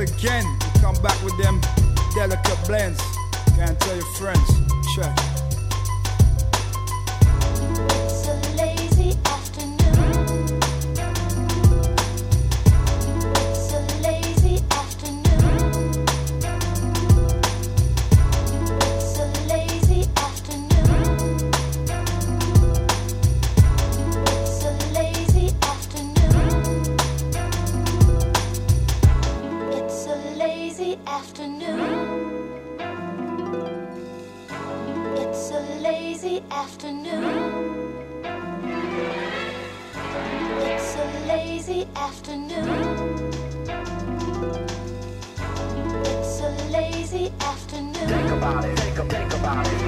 again. We come back with them delicate blends. Can't tell your friends. Check. It's a lazy afternoon. It's a lazy afternoon. It's a lazy afternoon. It's a lazy afternoon. It's a lazy afternoon. It's a lazy afternoon. It's a lazy afternoon. It's a lazy afternoon. Think about it, think about it.